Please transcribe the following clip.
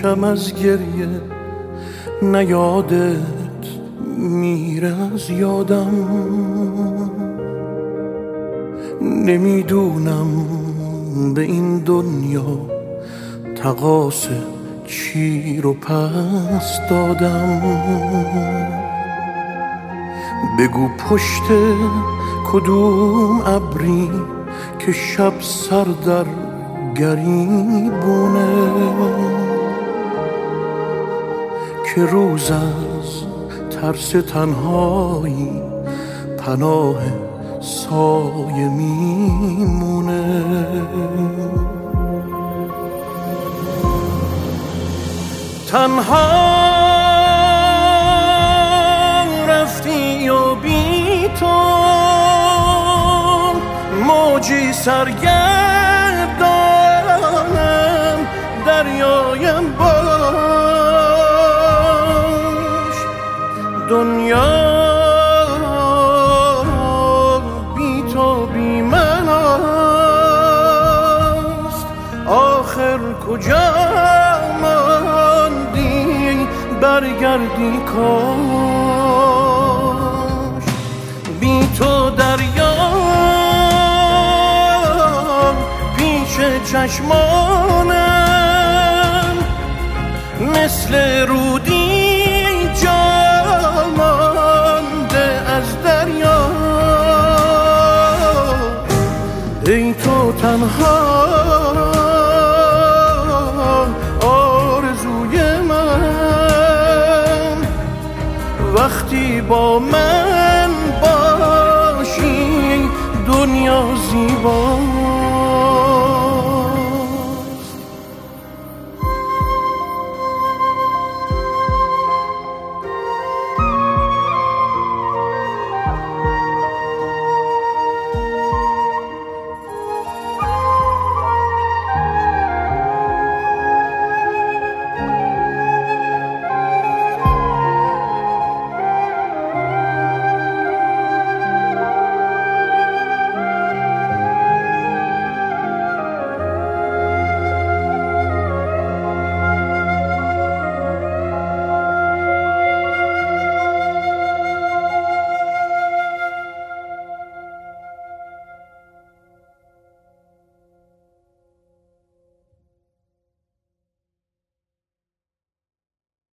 باشم از گریه، نه یادت میره از یادم. نمیدونم به این دنیا تقاص چی رو پس دادم. بگو پشت کدوم ابری که شب سر در گریبونه، که روز از ترس تنهایی پناه سایه میمونه. تنها رفتی و بی تو موجی سرگردانم، دریایم باش. دنیا بی تو بی من است، آخر کجا ماندی برگردی کاش. بی تو دریا پیش چشمانم مثل رودی جا مانده از دریا. ای تو تنها آرزوی من، وقتی با من باشی دنیا زیبا.